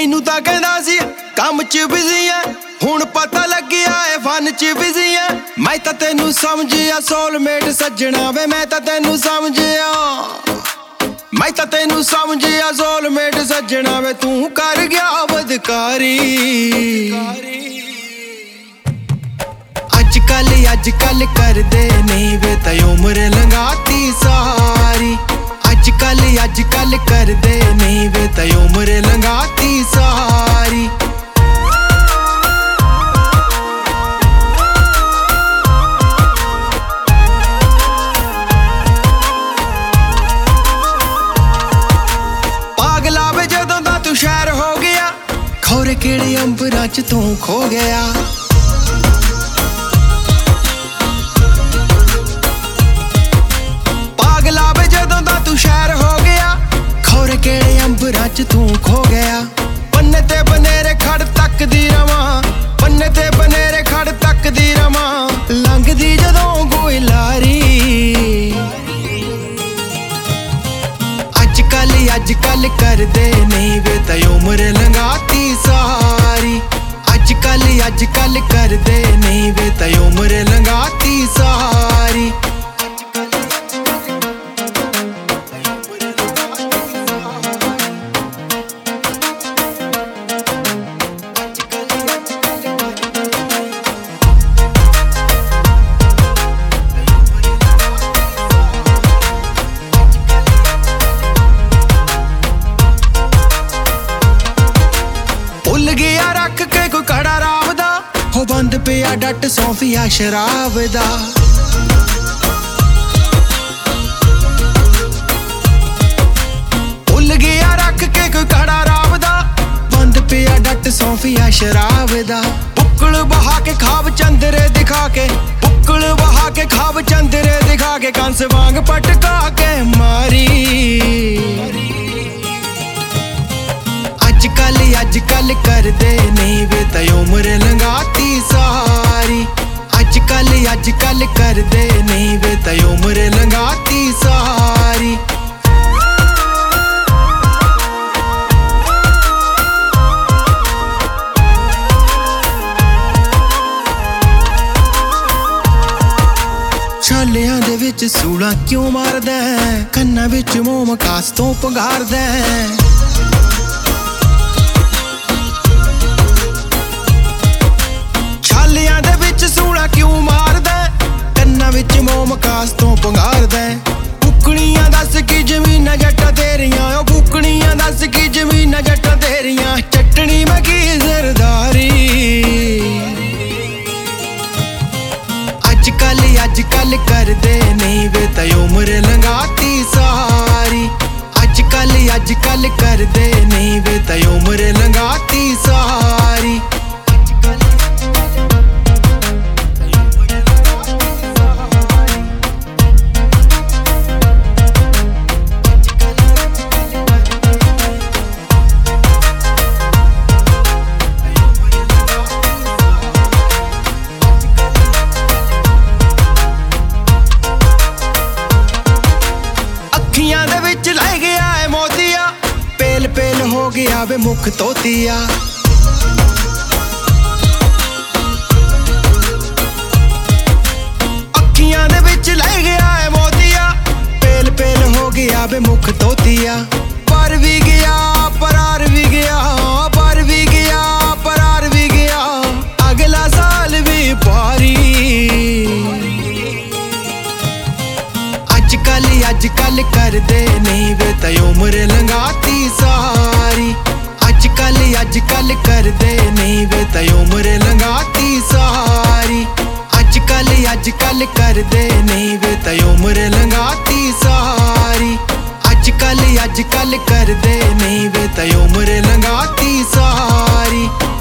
मैनू तां कहंदा सी काम च बिजी है, हुण पता लग्गिया ए फन च बिजी है। मैं तां तैनू समझिया सोलमेट सज्जणा वे, मैं तां तैनू समझिया, मैं तां तैनू समझिया सोलमेट सज्जणा वे, तू कर गया बदकारी। अजकल करदे नहीं वे ते उम्र लंघाती सारी। अजकल करदे नहीं वे ते उम्र लंघाती सारी। पागला वे जदों दा तू शहर हो गया, खौरे केड़े अंबरां च तू खो गया। शहर हो गया, खौरे केड़े अंबरां च तू खो गया। बन्ने ते बनेरे खड़ तकदी रवां, बन्ने ते बनेरे खड़ तकदी रवां, लंघदी जदों कोई लारी। अजकल करदे नहीं वे ते उम्र लंघाती सारी। अजकल करदे नहीं वे ते उम्र लंघाती सारी। रख के कोई कड़ा राम दा, हो बंद पिया डट सौंफिया शराब दा। भुल गया रख के कोई कड़ा राम दा, बंद पिया डट सौंफिया शराब दा। बुक्कल बहा के खाब चंदरे दिखा के, बुक्कल बहा के खाब चंदरे दिखा के, कंस वांग पटका के मारी। अजकल करदे नहीं वे ते उम्र लंघाती सारी। अजकल करदे नहीं वे ते उम्र लंघाती सारी। छालियां दे विच सूला क्यों मारदा, कन्नां विच मोम कास तों पंगारदा। सूला क्यों मारदा, कन्ना विच मोम कास तों पंगारदा। कुकड़ियां दस की जमीनां जट्टां तेरियां, ओ कुकड़ियां दस की जमीनां जट्टां तेरियां, चटनी मैं की सरदारी। अजकल करदे नहीं वे ते उम्र लंघाती सारी। अजकल करदे नहीं वे ते उम्र लंघाती सारी। अखियां दे विच लै गया है मोतिया, पेल पेल हो गया वे मुख तोतिया। अखियां दे विच लै गया है मोतिया, पेल पेल हो गया वे मुख तोतिया। पर भी गया परार भी गया, पर भी गया परार भी गया, अगला साल भी पारी। अजकल करदे नहीं वे ते उम्र लंघाती सारी। अजकल करदे नहीं वे ते उम्र लंघाती सारी। अजकल करदे नहीं वे ते उम्र लंघाती सारी। अजकल करदे नहीं वे ते उम्र लंघाती सारी।